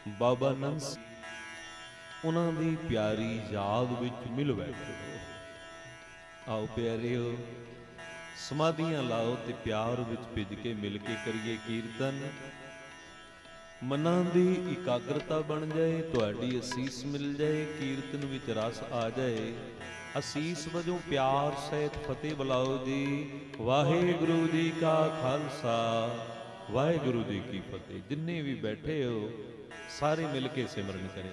बाबा नंद उन्हां दी प्यारी याद विच मिल बैठो। आओ प्यारिओ समाधियां लाओ ते प्यार विच भिज के मिल के करिए कीर्तन। मनां दी इकाग्रता बन जाए, तुहाडी असीस मिल जाए, कीर्तन विच रस आ जाए। असीस वजों प्यार सहित फतेह बुलाओ जी। वाहिगुरु जी का खालसा वाहिगुरु जी की फतेह। जिन्ने भी बैठे हो सारे मिल के सिमरन करें।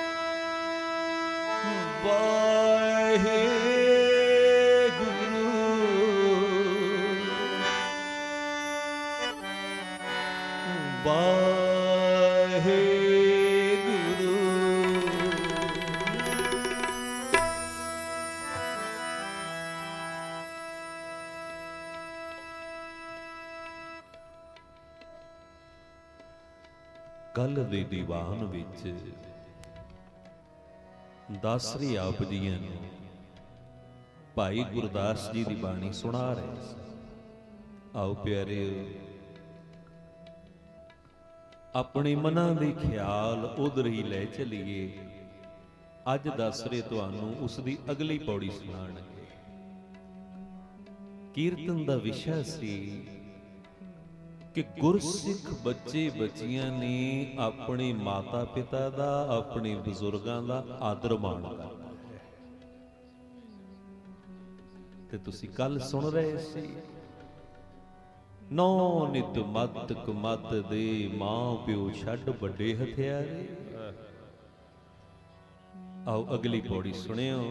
वाहे गुरु ਵਾਹਿਗੁਰੂ। ਕੱਲ ਦੇ ਦੀਵਾਨ ਵਿੱਚ ਦਾਸਰੀ ਆਪ ਜੀਆਂ ਨੂੰ ਭਾਈ ਗੁਰਦਾਸ ਜੀ ਦੀ ਬਾਣੀ ਸੁਣਾ ਰਹੇ ਸੀ। ਆਓ ਪਿਆਰਿਓ, ਆਪਣੇ ਮਨਾਂ ਦੇ ਖਿਆਲ ਉਧਰ ਹੀ ਲੈ ਚਲੀਏ। ਅੱਜ ਦਾਸਰੇ ਤੁਹਾਨੂੰ ਉਸ ਦੀ ਅਗਲੀ ਪੌੜੀ ਸੁਣਾਉਣਗੇ। ਕੀਰਤਨ ਦਾ ਵਿਸ਼ਾ ਸੀ ਕਿ ਗੁਰਸਿੱਖ ਬੱਚੇ ਬੱਚੀਆਂ ਨੇ ਆਪਣੇ ਮਾਤਾ ਪਿਤਾ ਦਾ, ਆਪਣੇ ਬਜ਼ੁਰਗਾਂ ਦਾ ਆਦਰ ਮਾਣ ਕਰਨਾ ਹੈ। ਤੇ ਤੁਸੀਂ ਕੱਲ ਸੁਣ ਰਹੇ ਸੀ, ਨੌ ਨਿਤ ਮੱਤ ਕੁਮੱਤ ਦੇ, ਮਾਂ ਪਿਓ ਛੱਡ ਵੱਡੇ ਹਥਿਆਰੇ। ਆਓ ਅਗਲੀ ਪੌੜੀ ਸੁਣਿਓ।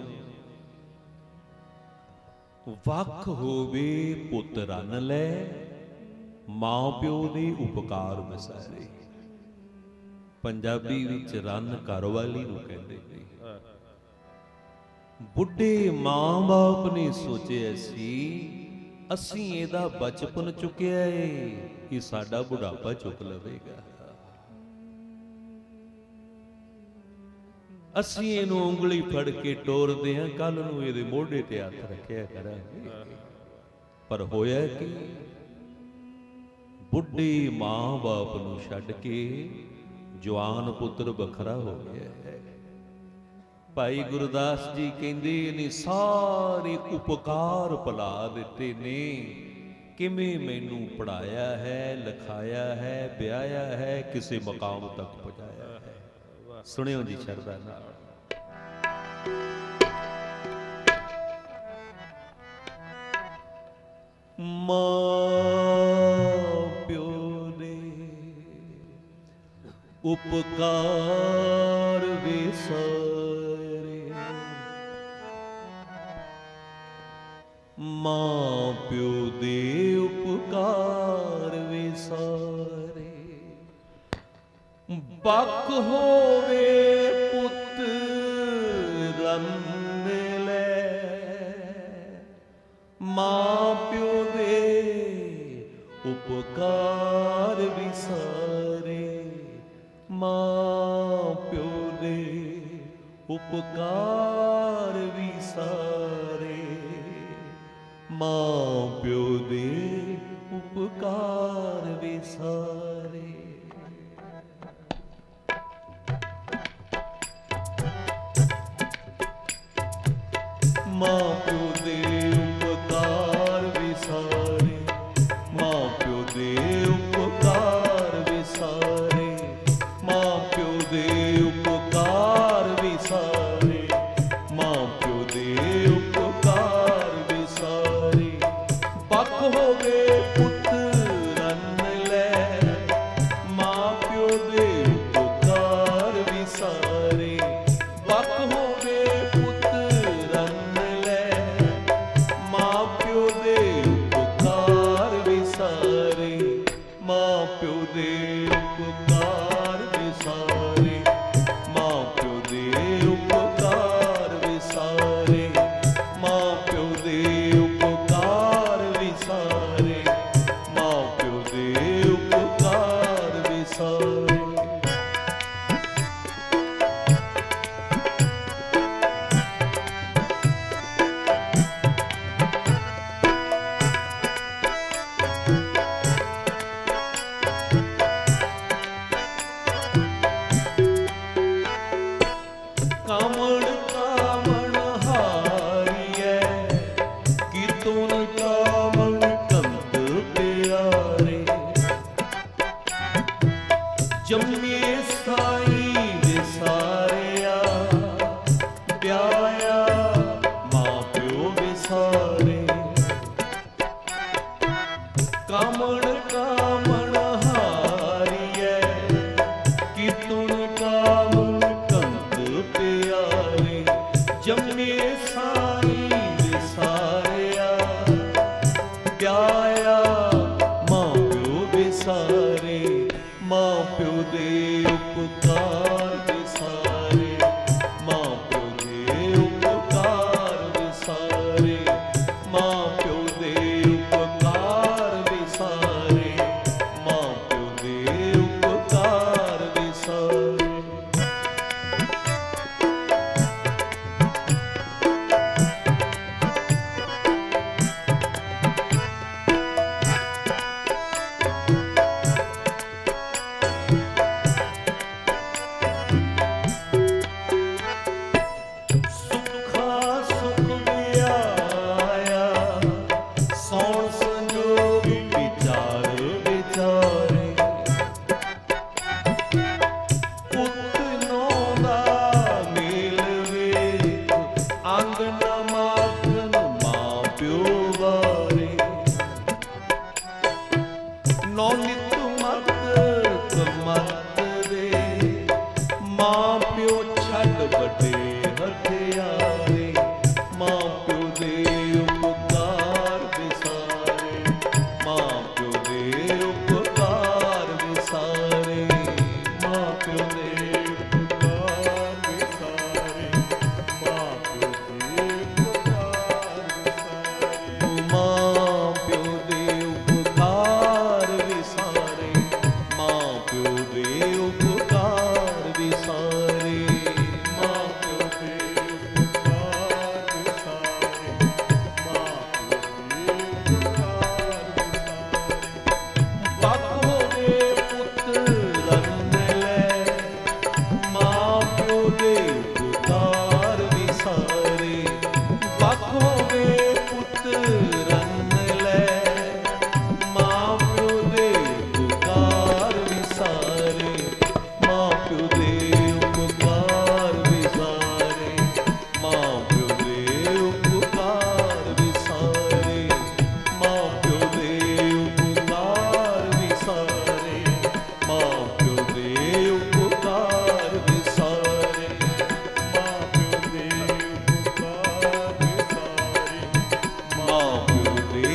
ਵੱਖ ਹੋਵੇ ਪੁੱਤ ਰੰਨ ਲੈ, ਮਾਂ ਪਿਓ ਦੇ ਉਪਕਾਰ ਵਿਸਾਰੇ। ਪੰਜਾਬੀ ਵਿੱਚ ਰੰਨ ਘਰ ਵਾਲੀ ਨੂੰ ਕਹਿੰਦੇ ਨੇ। ਬੁੱਢੇ ਮਾਂ ਬਾਪ ਨੇ ਸੋਚਿਆ ਸੀ ਅਸੀਂ ਇਹਦਾ ਬਚਪਨ ਚੁੱਕਿਆ ਏ, ਇਹ ਸਾਡਾ ਬੁਢਾਪਾ ਚੁੱਕ ਲਵੇਗਾ। ਅਸੀਂ ਇਹਨੂੰ ਉਂਗਲੀ ਫੜ ਕੇ ਟੋਰਦੇ ਹਾਂ, ਕੱਲ ਨੂੰ ਇਹਦੇ ਮੋਢੇ ਤੇ ਹੱਥ ਰੱਖਿਆ ਕਰਾਂਗੇ। ਪਰ ਹੋਇਆ ਕਿ ਬੁੱਢੇ ਮਾਂ ਬਾਪ ਨੂੰ ਛੱਡ ਕੇ ਜਵਾਨ ਪੁੱਤਰ ਵੱਖਰਾ ਹੋ ਗਿਆ ਹੈ। ਭਾਈ ਗੁਰਦਾਸ ਜੀ ਕਹਿੰਦੇ ਨੇ ਸਾਰੇ ਉਪਕਾਰ ਭੁਲਾ ਦਿੱਤੇ ਨੇ, ਕਿਵੇਂ ਮੈਨੂੰ ਪੜ੍ਹਾਇਆ ਹੈ, ਲਿਖਾਇਆ ਹੈ, ਵਿਆਹਿਆ ਹੈ, ਕਿਸੇ ਮਕਾਮ ਤੱਕ ਪਹੁੰਚਾਇਆ ਹੈ। ਸੁਣਿਓ ਜੀ ਸ਼ਰਧਾ ਨਾਲ। ਮਾਂ ਪਿਓ ਦੇ ਉਪਕਾਰ ਵਿਸਾਰੇ, ਮਾਂ ਪਿਓ ਦੇ ਉਪਕਾਰ ਵਿਸਾਰੇ। ਬਕ ਹੋਵੇ ਪੁੱਤ ਰੰਨ ਲੈ, ਮਾਂ ਪਿਓ ਦੇ ਉਪਕਾਰ ਵਿਸਾਰੇ। ਮਾਂ ਪਿਓ ਦੇ ਉਪਕਾਰ ਵਿਸਾਰੇ, ਮਾਂ ਪਿਓ ਦੇ ਉਪਕਾਰ ਵਿਸਾਰੇ। ਮਾਂ ਪਿਓ ਦੇ ਉਪਕਾਰ ਵਿਸਾਰੇ, ਮਾਂ ਪਿਓ ਦੇ ਉਪਕਾਰ ਵਿਸਾਰੇ, ਮਾਂ ਪਿਓ ਦੇ ਉਪਕਾਰ ਵਿਸਾਰੇ, ਮਾਂ ਪਿਓ ਦੇ ਉਪਕਾਰ ਵਿਸਾਰੇ। ਬਕ ਹੋਵੇ ਪੁੱਤ ਰੰਨ ਲੈ, ਮਾਂ ਪਿਓ ਦੇ ਉਪਕਾਰ ਵਿਸਾਰੇ। ਬਕ ਹੋਵੇ ਪੁੱਤ ਰੰਨ ਲੈ, ਮਾਂ ਪਿਓ ਦੇ ਉਪਕਾਰ ਵਿਸਾਰੇ। ਮਾਂ ਪਿਓ ਦੇ ਉਪਕਾਰ ਵਿਸਾਰੇ, ਮਾਂ ਪਿਓ ਦੇ ਉਪਕਾਰ ਵਿਸਾਰੇ, ਮਾਂ ਪਿਓ ਦੇ ਉਪਕਾਰ ਵਿਸਾਰੇ, ਮਾਂ ਪਿਓ ਦੇ ਉਪਕਾਰ ਵਿਸਾਰੇ। ਕਾਮਣ ਕਾਮਣ ਹਾਰੀਐ, ਕੀਰਤਨ ਕਾਮਣ ਕੰਤ ਪਿਆਰੇ। ਜੰਮੇ ਸਾਈ ਵਿਸਾਰਿਆ, ਵਿਆਹਿਆ ਮਾਂ ਪਿਓ ਵਿਸਾਰੇ। ਕਾਮਣ ਕਾਮਣ ਹਾਰੀਐ, ਕੀਰਤਨ ਕਾਮਣ ਕੰਤ ਪਿਆਰੇ। ਜੰਮੇ ਸਾਈ ਵਿਸਾਰਿਆ, ਵਿਆਹਿਆ ਮਾਂ ਪਿਓ ਵਿਸਾਰੇ।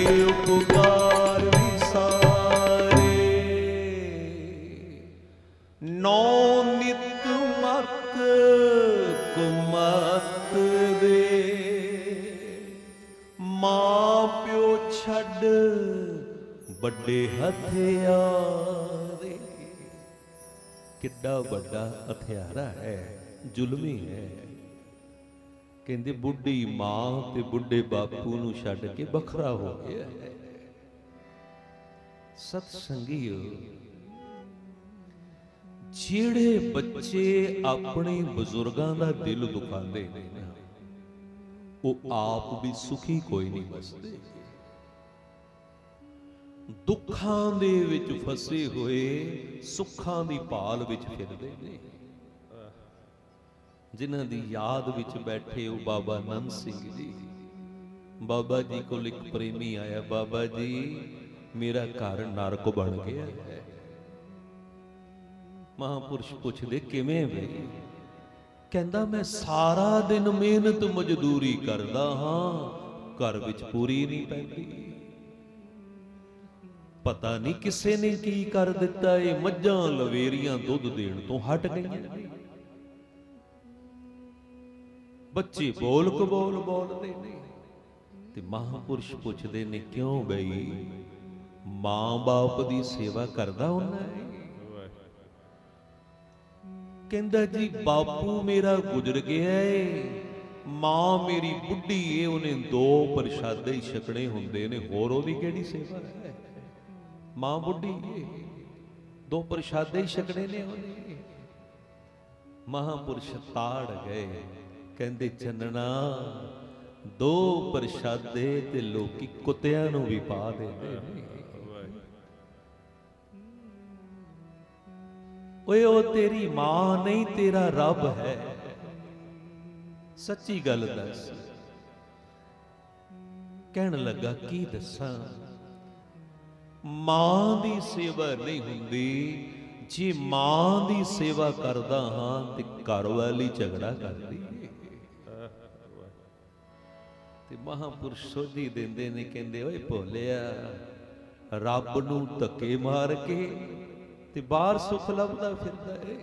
ਉਪਕਾਰ ਵਿਸਾਰੇ। ਨੌ ਨਿਤ ਮਤ ਕੁਮਤ ਦੇ, ਮਾਂ ਪਿਓ ਛੱਡ ਵੱਡੇ ਹਥਿਆਰੇ। ਕਿੱਡਾ ਵੱਡਾ ਹਥਿਆਰਾ ਹੈ, ਜ਼ੁਲਮੀ ਹੈ। ਕਹਿੰਦੇ ਬੁੱਢੀ ਮਾਂ ਤੇ ਬੁੱਢੇ ਬਾਪੂ ਨੂੰ ਛੱਡ ਕੇ ਵੱਖਰਾ ਹੋ ਗਿਆ ਹੈ। ਸਤ ਸੰਗੀਓ, ਜਿਹੜੇ ਬੱਚੇ ਆਪਣੇ ਬਜ਼ੁਰਗਾਂ ਦਾ ਦਿਲ ਦੁਖਾਉਂਦੇ ਨੇ ਨਾ, ਉਹ ਆਪ ਵੀ ਸੁਖੀ ਕੋਈ ਨਹੀਂ ਬਸਦੇ। ਦੁੱਖਾਂ ਦੇ ਵਿੱਚ ਫਸੇ ਹੋਏ ਸੁੱਖਾਂ ਦੀ ਭਾਲ ਵਿੱਚ ਫਿਰਦੇ ਨੇ। ਜਿਨ੍ਹਾਂ ਦੀ ਯਾਦ ਵਿੱਚ ਬੈਠੇ ਉਹ ਬਾਬਾ ਨੰਦ ਸਿੰਘ ਜੀ। ਬਾਬਾ ਜੀ ਕੋਲ ਇੱਕ ਪ੍ਰੇਮੀ ਆਇਆ, ਬਾਬਾ ਜੀ ਮੇਰਾ ਘਰ ਨਰਕ ਬਣ ਗਿਆ ਹੈ। ਮਹਾਂਪੁਰਸ਼ ਪੁੱਛਦੇ ਕਿਵੇਂ ਬਈ? ਕਹਿੰਦਾ ਮੈਂ ਸਾਰਾ ਦਿਨ ਮਿਹਨਤ ਮਜ਼ਦੂਰੀ ਕਰਦਾ ਹਾਂ, ਘਰ ਵਿੱਚ ਪੂਰੀ ਨਹੀਂ ਪੈਂਦੀ। ਪਤਾ ਨਹੀਂ ਕਿਸੇ ਨੇ ਕੀ ਕਰ ਦਿੱਤਾ, ਇਹ ਮੱਝਾਂ ਲਵੇਰੀਆਂ ਦੁੱਧ ਦੇਣ ਤੋਂ ਹਟ ਗਈਆਂ। ਬੱਚੇ ਬੋਲ ਕਬੋਲ ਬੋਲਦੇ ਨੇ। ਤੇ ਮਹਾਂਪੁਰਸ਼ ਪੁੱਛਦੇ ਨੇ ਕਿਉਂ ਬਈ? ਮਾਂ ਬਾਪ ਦੀ ਸੇਵਾ ਕਰਦਾ ਹੁੰਦਾ ਹੈ? ਕਹਿੰਦਾ ਜੀ ਬਾਪੂ ਮੇਰਾ ਗੁਜ਼ਰ ਗਿਆ ਏ, ਮਾਂ ਮੇਰੀ ਬੁੱਢੀ ਏ, ਉਹਨੇ 2 ਪ੍ਰਸ਼ਾਦੇ ਹੀ ਛਕਣੇ ਹੁੰਦੇ ਨੇ, ਹੋਰ ਉਹਦੀ ਕਿਹੜੀ ਸੇਵਾ ਹੈ? ਮਾਂ ਬੁੱਢੀ ਏ, 2 ਪ੍ਰਸ਼ਾਦੇ ਹੀ ਛਕਣੇ ਨੇ ਉਹਨੇ। ਮਹਾਂਪੁਰਸ਼ ਤਾੜ ਗਏ, ਕਹਿੰਦੇ ਚੰਨਣਾ 2 ਪ੍ਰਸ਼ਾਦੇ ਤੇ ਲੋਕੀ ਕੁੱਤਿਆਂ ਨੂੰ ਵੀ ਪਾ ਦਿੰਦੇ ਨੇ। ਓਏ ਉਹ ਤੇਰੀ ਮਾਂ ਨਹੀਂ, ਤੇਰਾ ਰੱਬ ਹੈ। ਸੱਚੀ ਗੱਲ ਦੱਸ। ਕਹਿਣ ਲੱਗਾ ਕੀ ਦੱਸਾਂ, ਮਾਂ ਦੀ ਸੇਵਾ ਨਹੀਂ ਹੁੰਦੀ। ਜੇ ਮਾਂ ਦੀ ਸੇਵਾ ਕਰਦਾ ਹਾਂ ਤੇ ਘਰ ਵਾਲੀ ਝਗੜਾ ਕਰਦੀ। ਤੇ ਮਹਾਂਪੁਰਸ਼ ਸੋਝੀ ਦਿੰਦੇ ਨੇ, ਕਹਿੰਦੇ ਓਏ ਭੋਲਿਆ, ਰੱਬ ਨੂੰ ਧੱਕੇ ਮਾਰ ਕੇ ਤੇ ਬਾਹਰ ਸੁੱਖ ਲੱਭਦਾ ਫਿਰਦਾ ਏ।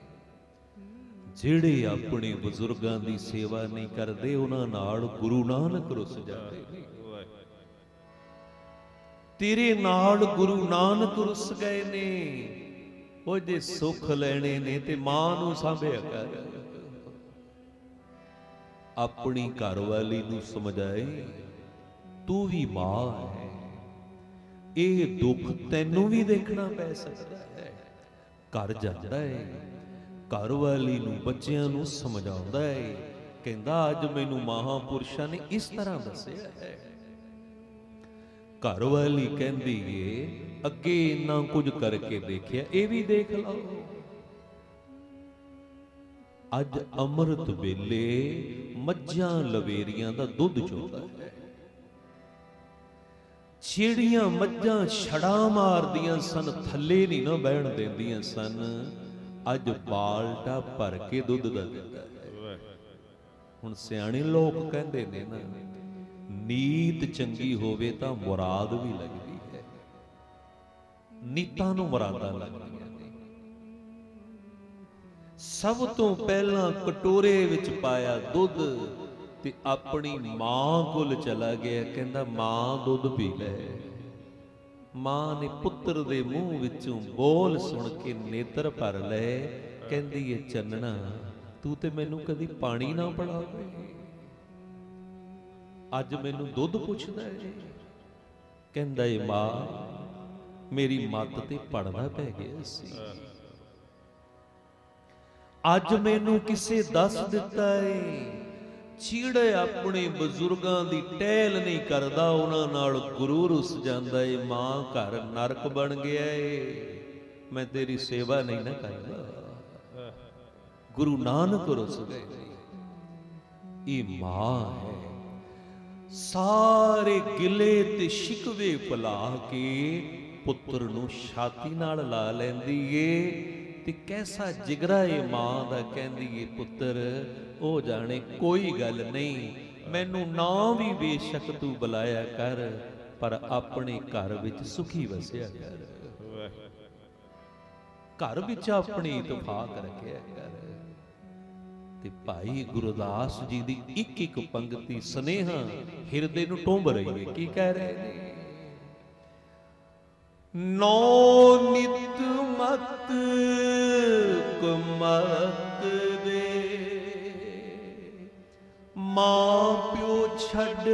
ਜਿਹੜੇ ਆਪਣੇ ਬਜ਼ੁਰਗਾਂ ਦੀ ਸੇਵਾ ਨਹੀਂ ਕਰਦੇ, ਉਹਨਾਂ ਨਾਲ ਗੁਰੂ ਨਾਨਕ ਰੁੱਸ ਜਾਂਦੇ ਨੇ। ਤੇਰੇ ਨਾਲ ਗੁਰੂ ਨਾਨਕ ਰੁੱਸ ਗਏ ਨੇ। ਉਹ ਜੇ ਸੁੱਖ ਲੈਣੇ ਨੇ ਤੇ ਮਾਂ ਨੂੰ ਸਾਂਭਿਆ ਕਰ। ਆਪਣੀ ਘਰਵਾਲੀ ਨੂੰ ਸਮਝਾਏ ਤੂੰ ਵੀ ਮਾਂ ਹੈ, ਇਹ ਦੁੱਖ ਤੈਨੂੰ ਵੀ ਦੇਖਣਾ ਪੈ ਸਕਦਾ ਹੈ। ਘਰ ਜਾਂਦਾ ਹੈ, ਘਰਵਾਲੀ ਨੂੰ ਬੱਚਿਆਂ ਨੂੰ ਸਮਝਾਉਂਦਾ ਹੈ। ਕਹਿੰਦਾ ਅੱਜ ਮੈਨੂੰ ਮਹਾਂਪੁਰਸ਼ਾਂ ਨੇ ਇਸ ਤਰ੍ਹਾਂ ਦੱਸਿਆ ਹੈ। ਘਰਵਾਲੀ ਕਹਿੰਦੀ ਏ ਅੱਗੇ ਇੰਨਾ ਕੁਝ ਕਰਕੇ ਦੇਖਿਆ, ਇਹ ਵੀ ਦੇਖ ਲਓ। ਅੱਜ ਅੰਮ੍ਰਿਤ ਵੇਲੇ ਮੱਝਾਂ ਲਵੇਰੀਆਂ ਦਾ ਦੁੱਧ ਚੋਦਾ ਹੈ। ਜਿਹੜੀਆਂ ਮੱਝਾਂ ਛੜਾ ਮਾਰਦੀਆਂ ਸਨ, ਥੱਲੇ ਨਹੀਂ ਨਾ ਬਹਿਣ ਦਿੰਦੀਆਂ ਸਨ, ਅੱਜ ਬਾਲਟਾ ਭਰ ਕੇ ਦੁੱਧ ਦਾ ਦਿੰਦਾ ਹੈ। ਹੁਣ ਸਿਆਣੇ ਲੋਕ ਕਹਿੰਦੇ ਨੇ ਨਾ, ਨੀਤ ਚੰਗੀ ਹੋਵੇ ਤਾਂ ਮੁਰਾਦ ਵੀ ਲੱਗਦੀ ਹੈ। ਨੀਤਾਂ ਨੂੰ ਮੁਰਾਦਾਂ ਲੱਗਦੀਆਂ ਨੇ। ਸਭ ਤੋਂ ਪਹਿਲਾਂ ਕਟੋਰੇ ਵਿੱਚ ਪਾਇਆ ਦੁੱਧ ਤੇ ਆਪਣੀ ਮਾਂ ਕੋਲ ਚਲਾ ਗਿਆ। ਕਹਿੰਦਾ ਮਾਂ ਦੁੱਧ ਪੀ ਲੈ। ਮਾਂ ਨੇ ਪੁੱਤਰ ਦੇ ਮੂੰਹ ਵਿੱਚੋਂ ਬੋਲ ਸੁਣ ਕੇ ਨੇਤਰ ਭਰ ਲਏ। ਕਹਿੰਦੀ ਏ ਚੰਨਣਾ, ਤੂੰ ਤੇ ਮੈਨੂੰ ਕਦੀ ਪਾਣੀ ਨਾ ਪਿਲਾਵੇ, ਅੱਜ ਮੈਨੂੰ ਦੁੱਧ ਪੁੱਛਦਾ ਹੈ। ਕਹਿੰਦਾ ਏ ਮਾਂ, ਮੇਰੀ ਮੱਤ ਤੇ ਪੜਦਾ ਪੈ ਗਿਆ ਸੀ। ਅੱਜ ਮੈਨੂੰ ਕਿਸੇ ਦੱਸ ਦਿੱਤਾ ਏ, ਜਿਹੜੇ ਆਪਣੇ ਬਜ਼ੁਰਗਾਂ ਦੀ ਟਹਿਲ ਨਹੀਂ ਕਰਦਾ, ਉਹਨਾਂ ਨਾਲ ਗੁਰੂ ਰੁੱਸ ਜਾਂਦਾ ਏ। ਮਾਂ ਘਰ ਨਰਕ ਬਣ ਗਿਆ ਏ, ਮੈਂ ਤੇਰੀ ਸੇਵਾ ਨਹੀਂ ਨਾ ਕਰਦਾ। ਗੁਰੂ ਨਾਨਕ ਰੁੱਸ ਗਏ। ਇਹ ਮਾਂ ਹੈ। ਸਾਰੇ ਗਿਲੇ ਤੇ ਸ਼ਿਕਵੇ ਭੁਲਾ ਕੇ ਪੁੱਤਰ ਨੂੰ ਛਾਤੀ ਨਾਲ ਲਾ ਲੈਂਦੀ ਏ। ਤੇ ਕੈਸਾ ਜਿਗਰਾ ਏ ਮਾਂ ਦਾ। ਕਹਿੰਦੀ ਏ ਪੁੱਤਰ ਉਹ ਜਾਣੇ, ਕੋਈ ਗੱਲ ਨਹੀਂ, ਮੈਨੂੰ ਨਾ ਵੀ ਬੇਸ਼ੱਕ ਤੂੰ ਬੁਲਾਇਆ ਕਰ, पर अपने घर विच सुखी वसिया कर। घर विच अपनी इतफाक रखिया कर। ते भाई गुरदास जी दी एक एक पंक्ति स्नेहा हिरदे नूं टोंब रही है। की कह रहे ने? नौ नित मत कुमत दे, मां प्यो छड़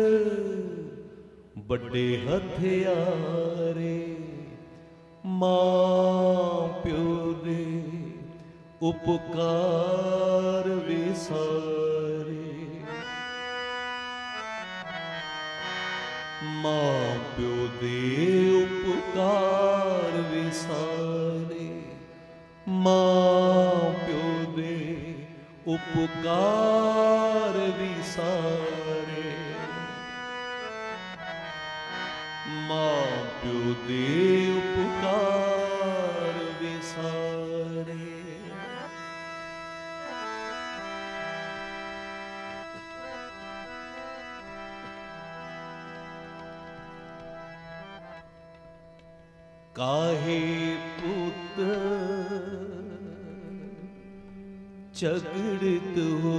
बड़े हथियारे, मां प्यो दे उपकार विसारे, मां प्यो दे उपकार विसारे, मां प्यो दे उपकार विसारे, मां प्यो दे उपकार विसारे। काहे पुत झगड़त हो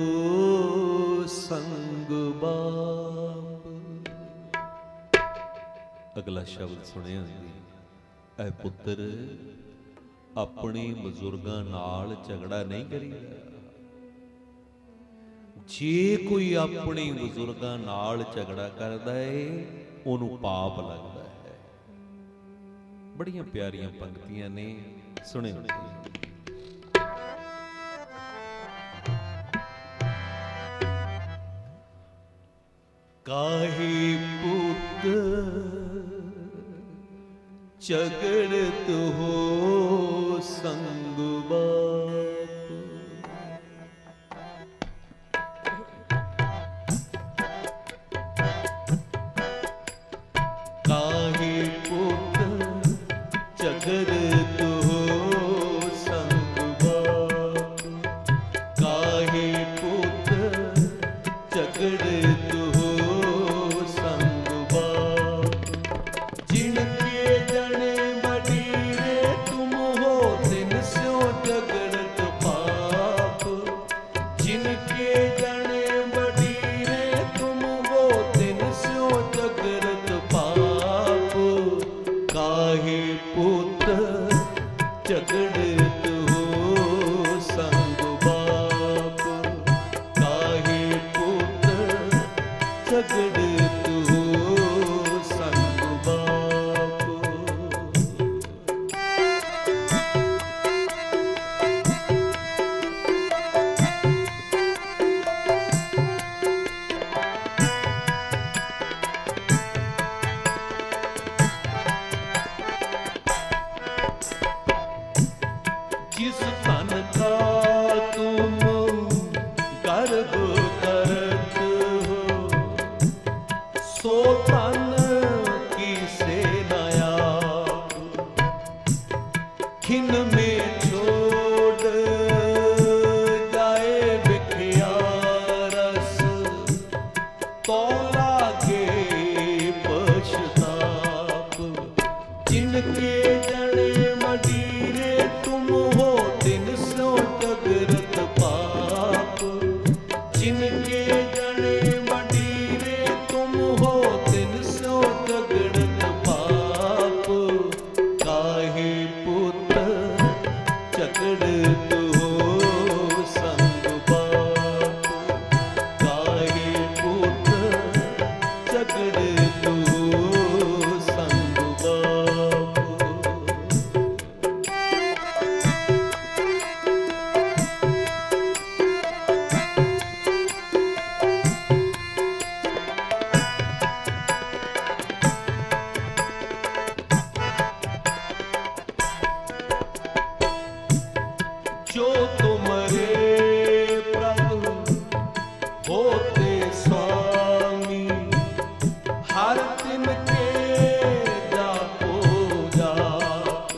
संग बाप। अगला शब्द सुनिया जी, ऐ पुत्र अपने बजुर्गां नाल झगड़ा नहीं करीदा। जे कोई अपने बजुर्गां नाल झगड़ा करदा है ओनू पाप लगदा है। बड़ियां प्यारियां पंक्तियां ने, सुने। काहे पुत झगड़त हो संग बाप। काहे पुत झगड़त हो संग बाप। काहे पुत झगड़त हो संग बाप। जिनके जने बडीरे तुम हो तिन स्यों झगड़त पाप। जिनके जने बडीरे तुम हो तिन स्यों झगड़त पाप। काहे पुत झगड़त हो संग बाप। काहे पुत झगड़त हो संग बाप। जिस तन का तुम गर्व करत हो, सो तन की से नया। खिन में छोड़ जाए बिखिया रस, तो लागे पछताप। जिनके जने मडीरे तुम हो तिन स्यों झगड़त पाप। जिनके जने मडीरे तुम हो तिन स्यों झगड़त पाप। काहे पुत झगड़त हो संग बाप। काहे पुत झगड़त हो संग बाप। जो तुमरे प्रभु होते स्वामी, हर दिन के जापो जाप।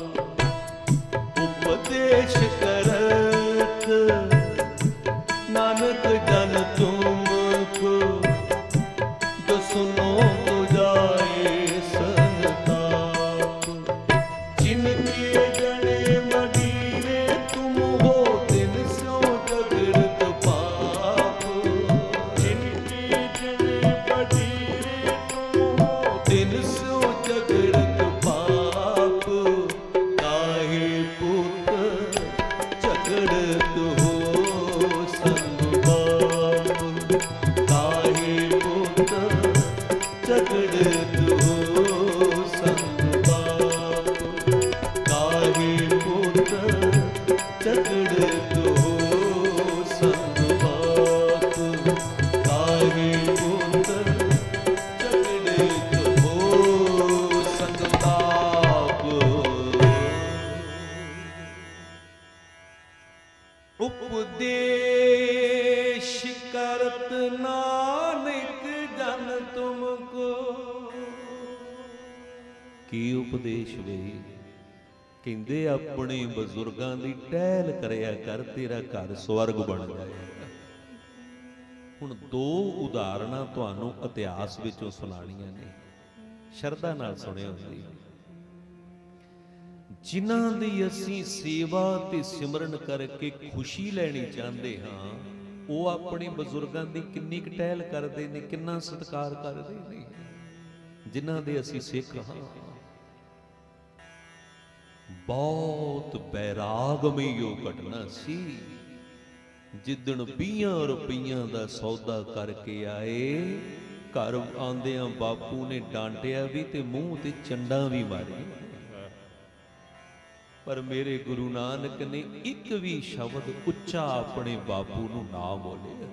उपदेश करत नानक जन तुमको, जो सुनो तो जाए ਤੋ ਸੰਗ ਬਾਪ, ਕਾਹੇ ਪੁੱਤਰ ਝਗੜ ਤੋ ਸੰਗ ਬਾਪ, ਕਾਹੇ ਪੁੱਤਰ ਝਗੜ ਤੋ ਸੰਗ ਬਾਪ। उपदेश करत नानक जन तुमको। की उपदेश वे कहते अपने बजुर्गों की टहल करया कर, तेरा घर स्वर्ग बन जाएगा। हुण दो उदाहरणा तुहानूं इतिहास विचों सुणाणीਆਂ ने, शरधा नाल सुणिओ जी। जिन्हां दी असीं सेवा ते सिमरन करके खुशी लैनी चाहते हाँ, वो अपने बजुर्गों की किन्नी क टहल करते हैं, किन्ना सत्कार करते हैं। जिन्हां दे असीं सिख हाँ, बहुत बैरागमई वो घटना सी जिदण 20 रुपइयां दा सौदा करके आए, घर आंदियां बापू ने डांटिया भी ते मूँह ते चंडा भी मारी, पर मेरे गुरु नानक ने एक भी शब्द उच्चा अपने बापू नूं ना बोलिया।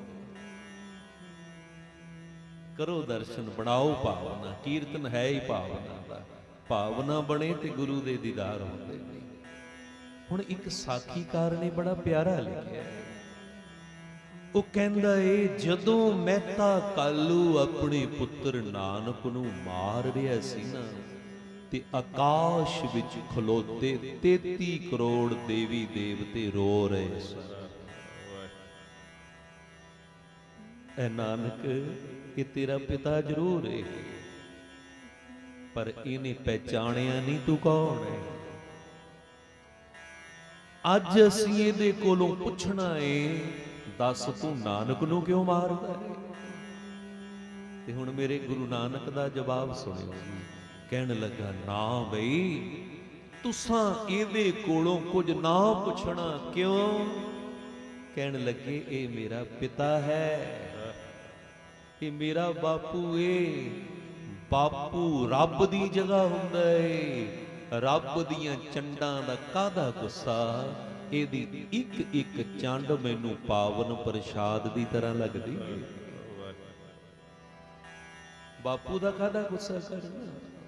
करो दर्शन, बनाओ भावना, कीर्तन है ही भावना दा, भावना बने ते गुरु दे दीदार होंदे ने। हुण एक साखीकार ने बड़ा प्यारा लिखिया है, वो कहंदा है जदों महता कालू अपने पुत्र नानक नूं मार रिहा सी ना, ते आकाश विच खलोते 33 करोड़ देवी देवते रो रहे सन। ऐ नानक, ये तेरा पिता जरूर है, पर इन्हें पहचानिया नहीं तू कौन है। अज असीं इहदे कोलों पुछना है, दस तू नानक नूं क्यों मारदा है। ते हुण मेरे गुरु नानक दा जवाब सुणिओ जी। कहन लगा, ना बई तुसां इहदे कोलों कुछ ना पुछना, क्यों। कहन लगे, ये मेरा पिता है, ये मेरा बापू है। बापू रब दी जगह हुंदा है, रब दियां चंडां दा कादा गुस्सा, इहदी एक एक चंड मैनूं पावन प्रसाद दी तरह लगदी है। बापू दा कादा गुस्सा करना।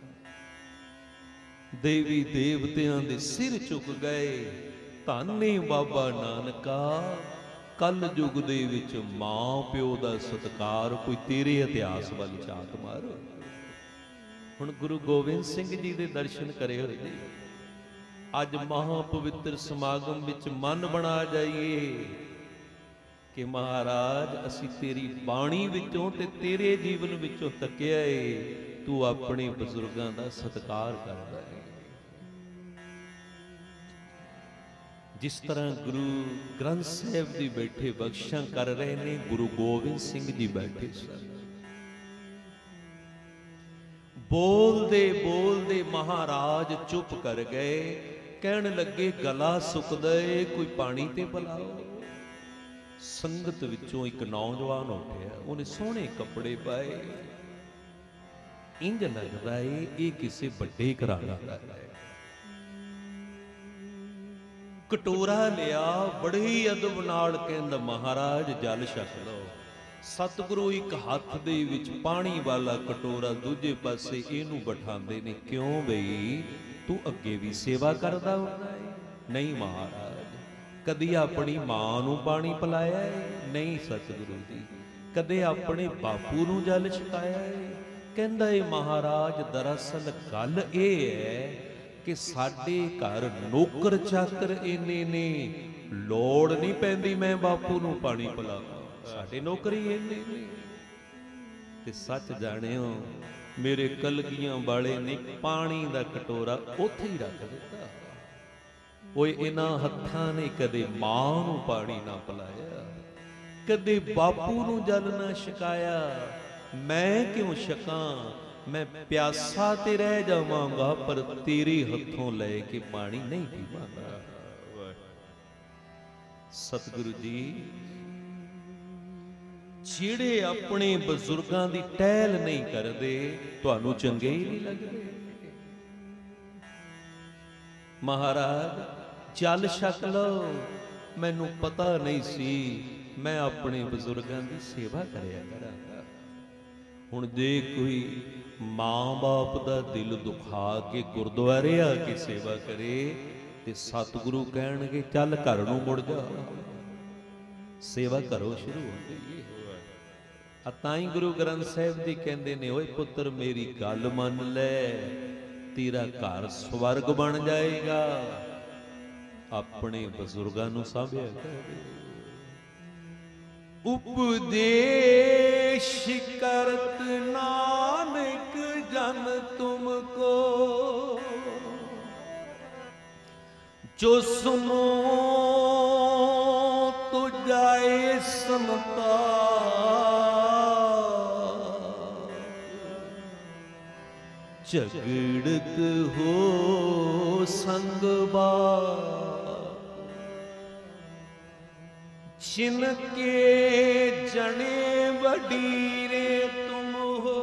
देवी देवतियां दे सिर झुक गए। धन्ने बाबा नानका, कल युग दे विच मां प्यो दा सत्कार कोई तेरे इतिहास वाली झात मारो। हुण गुरु गोबिंद सिंह जी दे दर्शन करे होए जी। अज महापवित्र समागम विच मन बना जाइए कि महाराज असी तेरी बाणी विचों ते तेरे जीवन विचों तकिया है, तू अपने बजुर्गों का सत्कार करदा है। जिस तरह गुरु ग्रंथ साहिब जी बैठे बख्शिशां कर रहे ने, गुरु गोबिंद सिंह जी बैठे सन। बोलदे बोलदे महाराज चुप कर गए। कहन लगे, गला सुकदा है, कोई पानी ते पिलाओ। संगत विचों एक नौजवान उठिया, उन्हें सोहणे कपड़े पाए, इंज लगदा है ये किसी बड़े घराने दा है। कटोरा लिया, बड़े ही अदब नाल कहंदा, महाराज जल छक लो। सतगुरु एक हथ दे विच पानी वाला कटोरा, दूजे पासे इहनूं बिठांदे ने। क्यों बई तू अगे भी सेवा करदा हुंदा है? नहीं महाराज। कदी अपनी मां नूं पानी पिलाया है? नहीं सतगुरु जी। कदे अपने बापू नूं जल छकाया है? कहंदा है महाराज दरअसल गल इह है कि साडे घर नौकर चाकर इन्ने ने, लोड़ नहीं पैंदी मैं बापू नूं पानी पिलावां, साडे नौकर ही इन्ने ने। ते सच जाणिओ मेरे कलगियां वाले ने पानी दा कटोरा उत्थे ही रख दिता। ओए इन्हां हत्थां ने कदे मां नूं पानी ना पिलाया, कदे बापू नूं जल ना छकाया। मैं क्यों छकां? मैं प्यासा ते रह जावांगा, पर तेरे हथों लेके पानी नहीं पीवांगा। सतगुरु जी ਜਿਹੜੇ ਆਪਣੇ ਬਜ਼ੁਰਗਾਂ ਦੀ ਟਹਿਲ ਨਹੀਂ ਕਰਦੇ ਤੁਹਾਨੂੰ ਚੰਗੇ ਹੀ ਨਹੀਂ ਲੱਗਦੇ। ਮਹਾਰਾਜ ਚੱਲ ਛਕ ਲਓ, ਮੈਨੂੰ ਪਤਾ ਨਹੀਂ ਸੀ ਮੈਂ ਆਪਣੇ ਬਜ਼ੁਰਗਾਂ ਦੀ ਸੇਵਾ ਕਰਿਆ ਕਰਾਂਗਾ। ਹੁਣ ਜੇ ਕੋਈ ਮਾਂ-ਬਾਪ ਦਾ ਦਿਲ ਦੁਖਾ ਕੇ ਗੁਰਦੁਆਰੇ ਆ ਕੇ ਸੇਵਾ ਕਰੇ ਤੇ ਸਤਿਗੁਰੂ ਕਹਿਣਗੇ ਚੱਲ ਘਰ ਨੂੰ ਮੁੜ ਜਾ, ਸੇਵਾ ਕਰੋ ਸ਼ੁਰੂ ਹੋ ਗਈ। ਤਾਂ ਹੀ ਗੁਰੂ ਗ੍ਰੰਥ ਸਾਹਿਬ ਜੀ ਕਹਿੰਦੇ ਨੇ, ਓਏ ਪੁੱਤਰ ਮੇਰੀ ਗੱਲ ਮੰਨ ਲੈ, ਤੇਰਾ ਘਰ ਸਵਰਗ ਬਣ ਜਾਏਗਾ। ਆਪਣੇ ਬਜ਼ੁਰਗਾਂ ਨੂੰ ਸਾਂਭਿਆ ਕਰ। उपदेश करत नानक जन तुमको, जो सुनो तो जाए समता। झगड़त हो संग बाप, छिनके जने वडीरे तुम हो।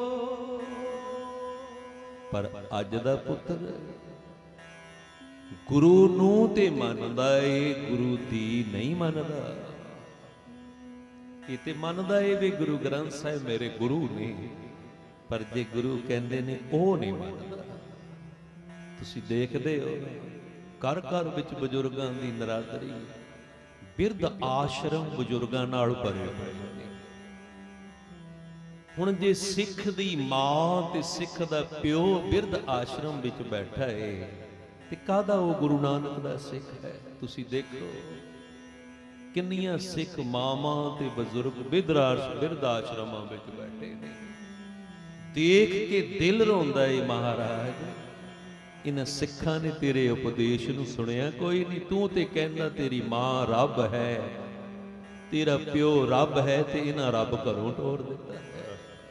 पर अज दा पुत्र गुरु नूं ते मनदा ए, गुरु दी नहीं मनदा। ये ते मनदा ए वे गुरु ग्रंथ साहिब मेरे गुरु ने, पर जे गुरु कहंदे ने ओ नहीं मनदा। तुसीं देखदे हो घर घर विच बजुर्गां दी नरादरी, बिरध आश्रम बजुर्गां नाल भरे होए ने। हुण जे सिख दी मां ते सिख दा प्यो बिरध आश्रम विच बैठा है ते काहदा वो गुरु नानक दा सिख है। तुसीं देखो किन्नियां सिख मावां ते बजुर्ग बिरध आश्रमां विच बैठे ने। देख के दिल रोंदा है महाराज, इन्हां सिखां ने तेरे उपदेश नूं सुनिया कोई नहीं। तूं ते कहंदा तेरी मां रब है, तेरा प्यो रब है, ते इन्हां रब घरों टोर दिता है।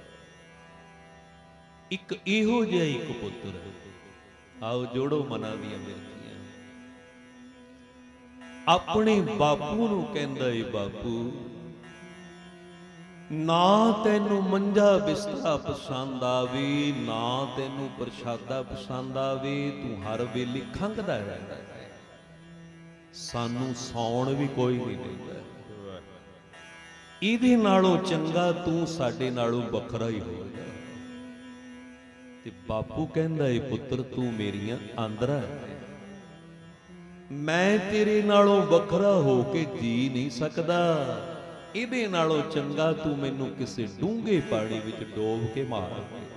एक इहो जिहा एक पुत्र, आओ जोड़ो मनां दीआं मिर्चियां। अपने बापू नूं कहंदा है, बापू ना तैनू मंजा बिस्तरा पसंद आवे, ना तैनू प्रशादा पसंद आवे, तू हर वेले खंघदा रहंदा है, सानू सौण भी कोई नहीं दिंदा। इहदे नालों चंगा तू साडे नालों वखरा ही हो जा। ते बापू कहंदा है, पुत्र तू मेरियां आंदरा है, मैं तेरे नालों वखरा हो के जी नहीं सकदा। ਇਹਦੇ ਨਾਲੋਂ ਚੰਗਾ ਤੂੰ ਮੈਨੂੰ ਕਿਸੇ ਡੂੰਘੇ ਪਾਣੀ ਵਿੱਚ ਡੋਬ ਕੇ ਮਾਰ।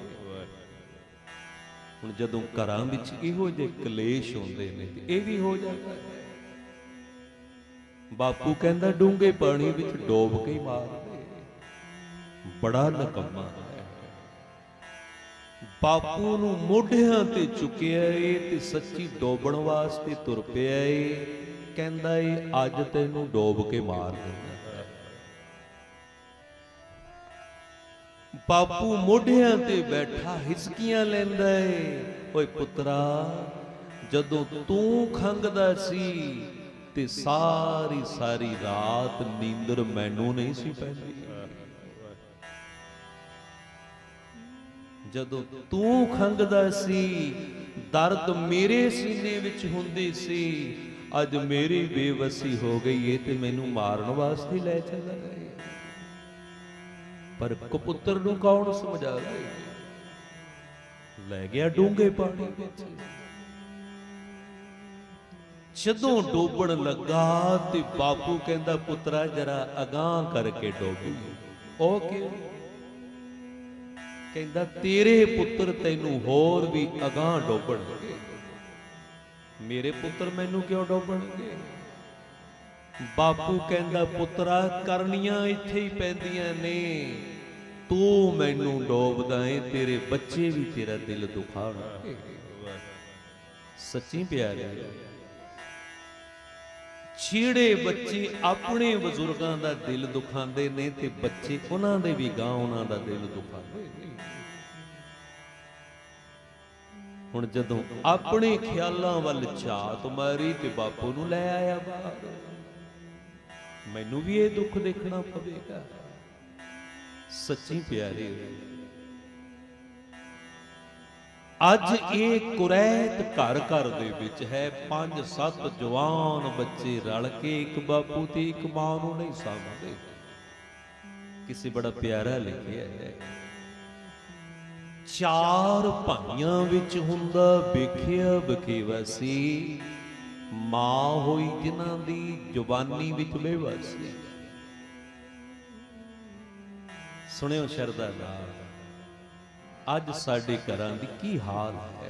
ਹੁਣ ਜਦੋਂ ਘਰਾਂ ਵਿੱਚ ਇਹੋ ਜਿਹੇ ਕਲੇਸ਼ ਹੁੰਦੇ ਨੇ ਤੇ ਇਹ ਵੀ ਹੋ ਜਾਂਦਾ। ਬਾਪੂ ਕਹਿੰਦਾ ਡੂੰਘੇ ਪਾਣੀ ਵਿੱਚ ਡੋਬ ਕੇ ਮਾਰ ਦੇ। ਬੜਾ ਨਕੰਮਾ ਹੈ। ਬਾਪੂ ਨੂੰ ਮੋਢਿਆਂ ਤੇ ਚੁੱਕਿਆ ਏ ਤੇ ਸੱਚੀ ਡੋਬਣ ਵਾਸਤੇ ਤੁਰ ਪਿਆ ਏ। ਕਹਿੰਦਾ ਏ ਅੱਜ ਤੈਨੂੰ ਡੋਬ ਕੇ ਮਾਰ ਦੇਣਾ। बापू मोढियां ते बैठा हिचकियां लैंदा है। ओए पुत्रा जदों तू खंघदा सी ते सारी सारी रात नींदर मैनू नहीं सी पैंदी। जदों तू खंघदा सी दर्द मेरे सीने विच हुंदी सी। अज मेरी बेवसी हो गई है ते मैनू मारन वास्ते लै चला है। पर कपुत्र नूं कौन समझावे? लै गया डूंघे पानी विच। जदों डोबण लगा ते बापू कहंदा पुत्रा जरा अगां करके डोबी। ओ क्यों? कहंदा तेरे पुत्र तैनूं होर भी अगां डोबणगे। मेरे पुत्र मैनूं क्यों डोबणगे? बापू कहंदा पुत्रा करनियां इत्थे ही पैंदियां ने। तू मैनू डोबदा है, तेरे बच्चे भी तेरा दिल दुखाणगे। सच्ची प्यारे छेड़े बच्चे अपने बजुर्गां दा दिल दुखांदे ने ते बच्चे उन्हां दे भी गां उन्हां दा दिल दुखांदे ने। हुण जदों अपने ख्यालां वल झात मारी ते बापू नूं लै आया बाहर। मैनू भी ये दुख देखना पवेगा। ਸੱਚੀ ਪਿਆਰੇ, ਅੱਜ ਇਹ ਕੁਰੈਤ ਘਰ ਘਰ ਦੇ ਵਿੱਚ ਹੈ। 5-7 ਜਵਾਨ ਬੱਚੇ ਰਲ ਕੇ ਇੱਕ ਬਾਪੂ ਤੇ ਇੱਕ ਮਾਂ ਨੂੰ ਨਹੀਂ ਸਾਂਭਦੇ। ਕਿਸੇ ਬੜਾ ਪਿਆਰਾ ਲਿਖਿਆ ਹੈ, 4 ਭਾਈਆਂ ਵਿੱਚ ਹੁੰਦਾ ਵੇਖਿਆ ਬਖੇਵਾ ਸੀ, ਮਾਂ ਹੋਈ ਜਿਨ੍ਹਾਂ ਦੀ ਜਵਾਨੀ ਵਿੱਚ ਬੇਵਾ ਸੀ। ਸੁਣਿਓ ਸ਼ਰਧਾ ਨਾਲ, ਅੱਜ ਸਾਡੇ ਘਰਾਂ ਦੀ ਕੀ ਹਾਲ ਹੈ।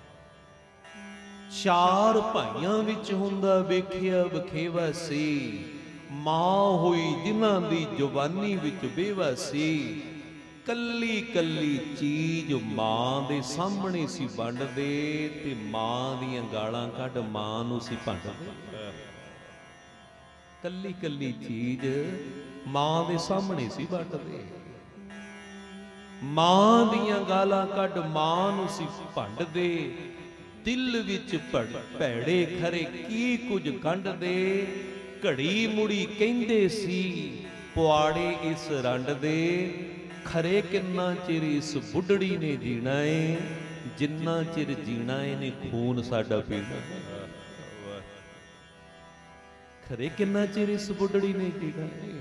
4 ਭਾਈਆਂ ਵਿੱਚ ਹੁੰਦਾ ਵੇਖਿਆ ਬਖੇਵਾ ਸੀ, ਮਾਂ ਹੋਈ ਜਿਨ੍ਹਾਂ ਦੀ ਜਵਾਨੀ ਵਿੱਚ ਬੇਵਾ ਸੀ। ਕੱਲੀ ਕੱਲੀ ਚੀਜ਼ ਮਾਂ ਦੇ ਸਾਹਮਣੇ ਸੀ ਵੰਡਦੇ, ਤੇ ਮਾਂ ਦੀਆਂ ਗਾਲਾਂ ਕੱਢ ਮਾਂ ਨੂੰ ਸੀ ਭੰਡਦੇ। ਕੱਲੀ ਕੱਲੀ ਚੀਜ਼ ਮਾਂ ਦੇ ਸਾਹਮਣੇ ਸੀ ਵੰਡਦੇ, ਮਾਂ ਦੀਆਂ ਗਾਲਾਂ ਕੱਢ ਮਾਂ ਨੂੰ ਸੀ ਭੰਡਦੇ। ਦਿਲ ਵਿੱਚ ਭੈੜੇ ਖਰੇ ਕੀ ਕੁਝ ਕੰਢਦੇ, ਘੜੀ ਮੁੜੀ ਕਹਿੰਦੇ ਸੀ ਪੁਆੜੇ ਇਸ ਰੰਡ ਦੇ। ਖਰੇ ਕਿੰਨਾ ਚਿਰ ਇਸ ਬੁੱਢੜੀ ਨੇ ਜੀਣਾ ਏ, ਜਿੰਨਾ ਚਿਰ ਜੀਣਾ ਇਹਨੇ ਖੂਨ ਸਾਡਾ ਪੀਣਾ। ਖਰੇ ਕਿੰਨਾ ਚਿਰ ਇਸ ਬੁੱਢੜੀ ਨੇ ਜੀਣਾ ਏ,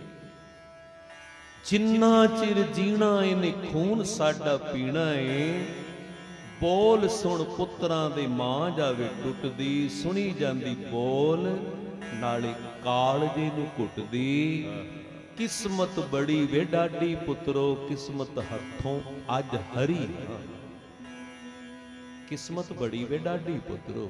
ਜਿੰਨਾ ਚਿਰ ਜੀਣਾ ਇਹਨੇ ਖੂਨ ਸਾਡਾ ਪੀਣਾ ਏ। ਬੋਲ ਸੁਣ ਪੁੱਤਰਾਂ ਦੇ ਮਾਂ ਜਾਵੇ ਟੁੱਟਦੀ, ਸੁਣੀ ਜਾਂਦੀ ਬੋਲ ਨਾਲੇ ਕਾਲਜੇ ਨੂੰ ਘੁੱਟਦੀ। ਕਿਸਮਤ ਬੜੀ ਵੇ ਡਾਢੀ ਪੁੱਤਰੋ, ਕਿਸਮਤ ਹੱਥੋਂ ਅੱਜ ਹਰੀ। ਕਿਸਮਤ ਬੜੀ ਵੇ ਡਾਢੀ ਪੁੱਤਰੋ,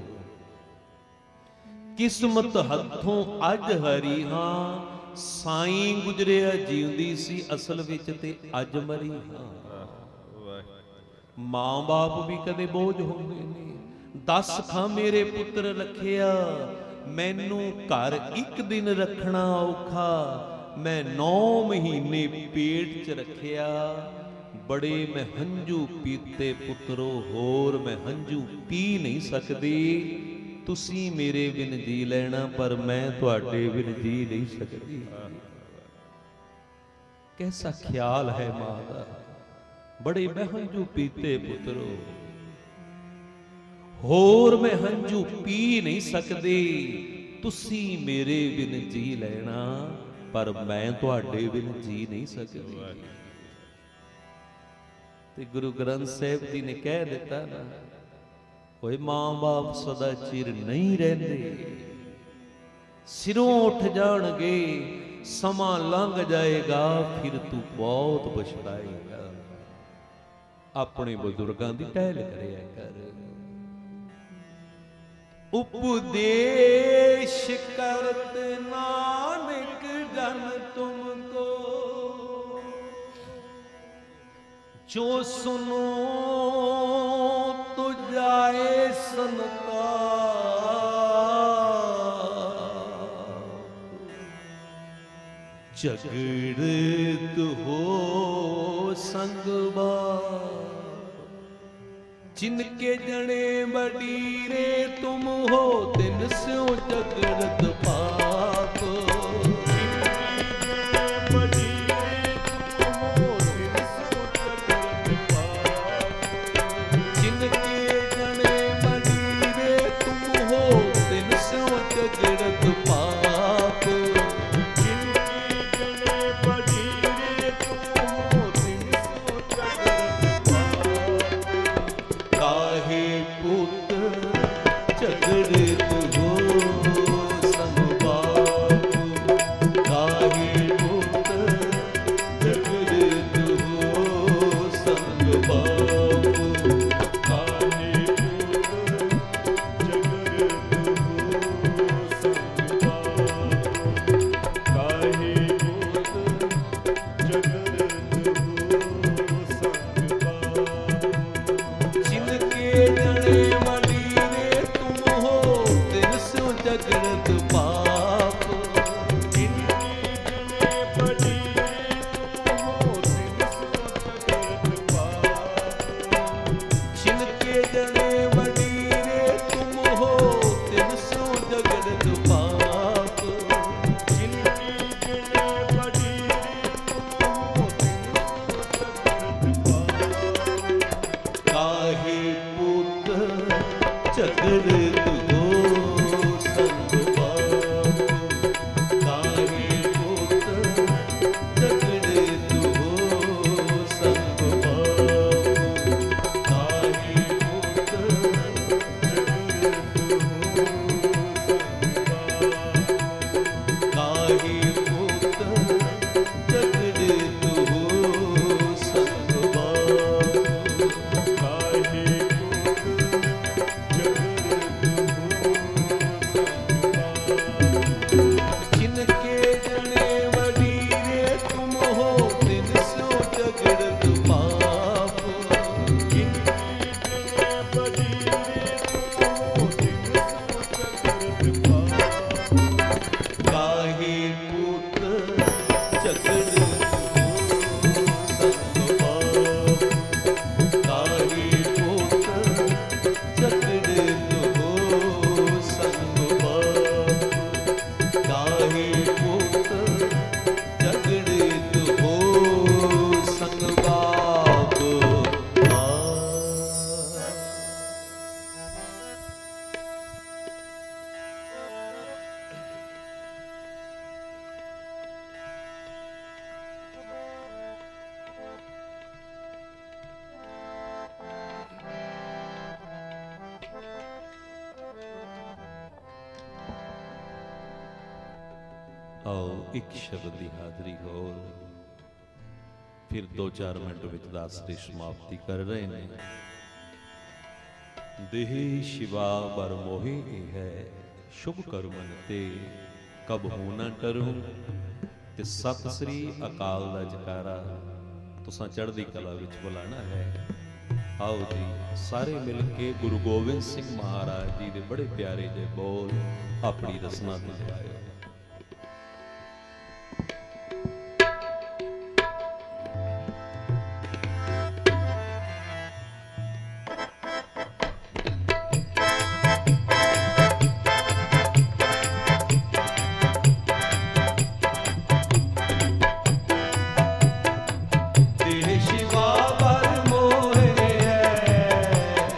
ਕਿਸਮਤ ਹੱਥੋਂ ਅੱਜ ਹਰੀ। ਹਾਂ ਸਾਈਂ ਗੁਜਰਿਆ ਜਿਉਂਦੀ ਸੀ, ਅਸਲ ਵਿੱਚ ਤੇ ਅੱਜ ਮਰੀ। ਹਾਂ ਮਾਂ ਬਾਪ ਵੀ ਕਦੇ ਬੋਝ ਹੁੰਦੇ ਨੇ। 10 ਖਾਂ ਮੇਰੇ ਪੁੱਤਰ ਰੱਖਿਆ, ਮੈਨੂੰ ਘਰ ਇੱਕ ਦਿਨ ਰੱਖਣਾ ਔਖਾ। ਮੈਂ 9 ਮਹੀਨੇ ਪੇਟ 'ਚ ਰੱਖਿਆ, ਬੜੇ ਮੈਂ ਹੰਝੂ ਪੀਤੇ ਪੁੱਤਰੋ, ਹੋਰ ਮੈਂ ਹੰਝੂ ਪੀ ਨਹੀਂ ਸਕਦੀ। ਤੁਸੀਂ ਮੇਰੇ ਬਿਨ ਜੀ ਲੈਣਾ, ਪਰ ਮੈਂ ਤੁਹਾਡੇ ਬਿਨ ਜੀ ਨਹੀਂ ਸਕਦੀ। ਕੈਸਾ ਖਿਆਲ ਹੈ ਮਾਂ ਦਾ, ਬੜੇ ਮੈਂ ਹੰਝੂ ਪੀਤੇ ਪੁੱਤਰੋ, ਹੋਰ ਮੈਂ ਹੰਝੂ ਪੀ ਨਹੀਂ ਸਕਦੀ। ਤੁਸੀਂ ਮੇਰੇ ਬਿਨ ਜੀ ਲੈਣਾ, ਪਰ ਮੈਂ ਤੁਹਾਡੇ ਬਿਨ ਜੀ ਨਹੀਂ ਸਕਦੀ। ਤੇ ਗੁਰੂ ਗ੍ਰੰਥ ਸਾਹਿਬ ਜੀ ਨੇ ਕਹਿ ਦਿੱਤਾ ਨਾ, ਓਏ ਮਾਂ ਬਾਪ ਸਦਾ ਚਿਰ ਨਹੀਂ ਰਹਿੰਦੇ, ਸਿਰੋਂ ਉੱਠ ਜਾਣਗੇ, ਸਮਾਂ ਲੰਘ ਜਾਏਗਾ, ਫਿਰ ਤੂੰ ਬਹੁਤ ਪਛਤਾਏਗਾ। ਆਪਣੇ ਬਜ਼ੁਰਗਾਂ ਦੀ ਟਹਿਲ ਕਰਿਆ ਕਰ। उपदेश करत नानक जन तुमको, जो सुनो तो जाए संता। झगड़त हो संगवा, जिनके जने बडीरे तुम हो, तिन स्यों झगड़त पाप। जिनके जने बडीरे तुम हो, तिन स्यों झगड़त पाप। काहे पुत झगड़त हो संग बाप, काहे पुत झगड़त हो संग बाप, काहे पुत झगड़त हो संग बाप, काहे पुत झगड़त हो संग बाप। जिनके जने मडीरे तुम हो, तिन स्यों झगड़त पाप। जिनके जने मडीरे तुम हो, तिन स्यों झगड़त पाप। जिनके जने मडीरे तुम हो, तिन स्यों झगड़त पाप। जिनके जने मडीरे तुम हो, तिन झगड़त हो संग बाप, काहे पुत झगड़त हो संग बाप, काहे पुत झगड़त हो संग बाप, काहे पुत झगड़त हो संग बाप, काहे जिनके जने वडीरे तुम हो तिनसो झगड़त पाप, जिनके जने वडीरे तुम हो तिनसो झगड़त पाप, काहे पुत झगड़त हो संग बाप, काहे पुत झगड़त हो संग बाप, काहे पुत झगड़त हो संग बाप। आओ एक शब्द की हाजरी हो, फिर 2-4 मिनट विच दास की समाप्ति कर रहे हैं। देह शिवा बर मोहे है शुभ कर्मन ते कब हो ना डरूं, ते सत श्री अकाल दा जकारा तुसां चढ़दी कला विच बुलाना है। आओ जी सारे मिल के गुरु गोबिंद सिंह महाराज जी दे बड़े प्यारे जे बोल अपनी रसना ते गायो।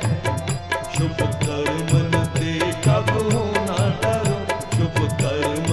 शुभ कर्मन ते कब हो ना डरो, शुभ कर्म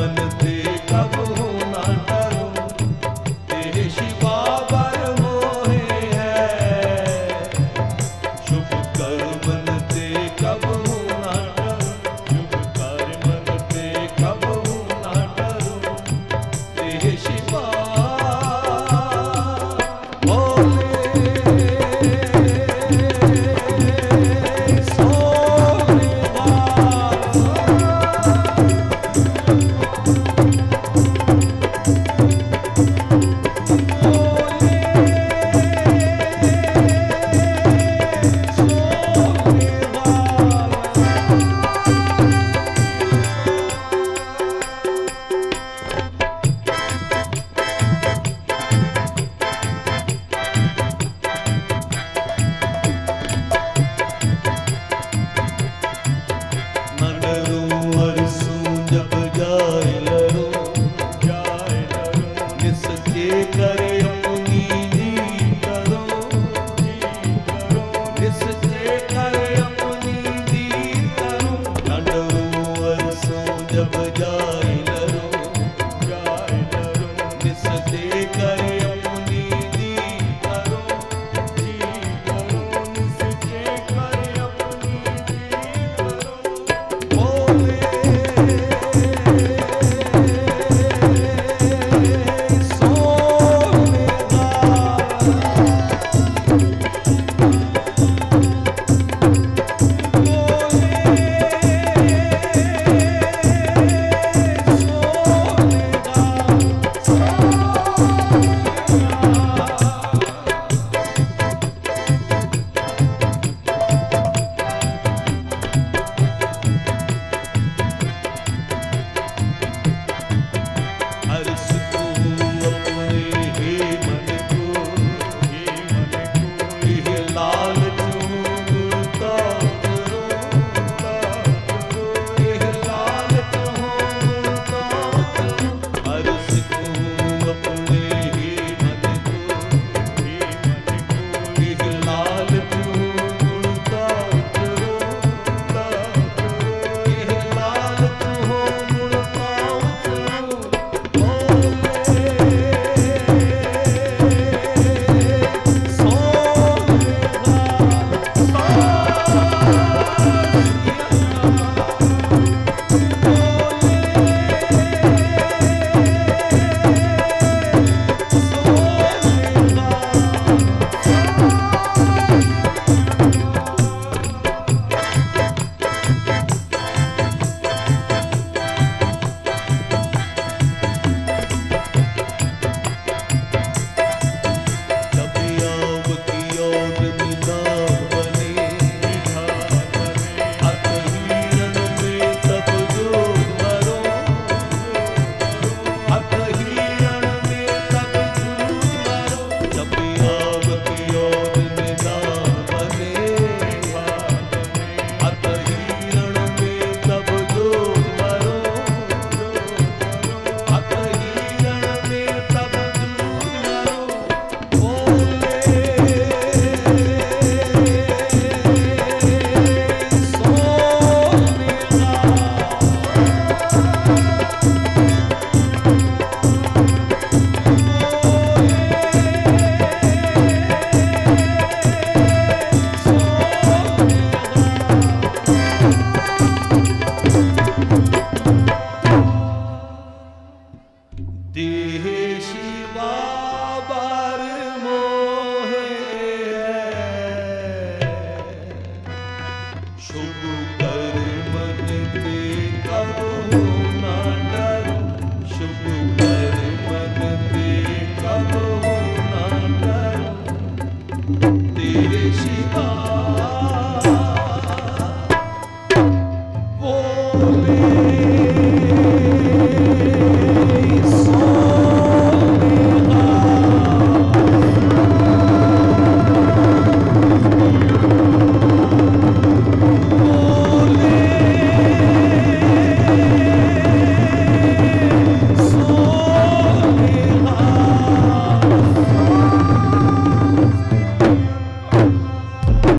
ਸ਼ੁਭ ਕਰਮ ਨਿਤ ਕਬਹੂ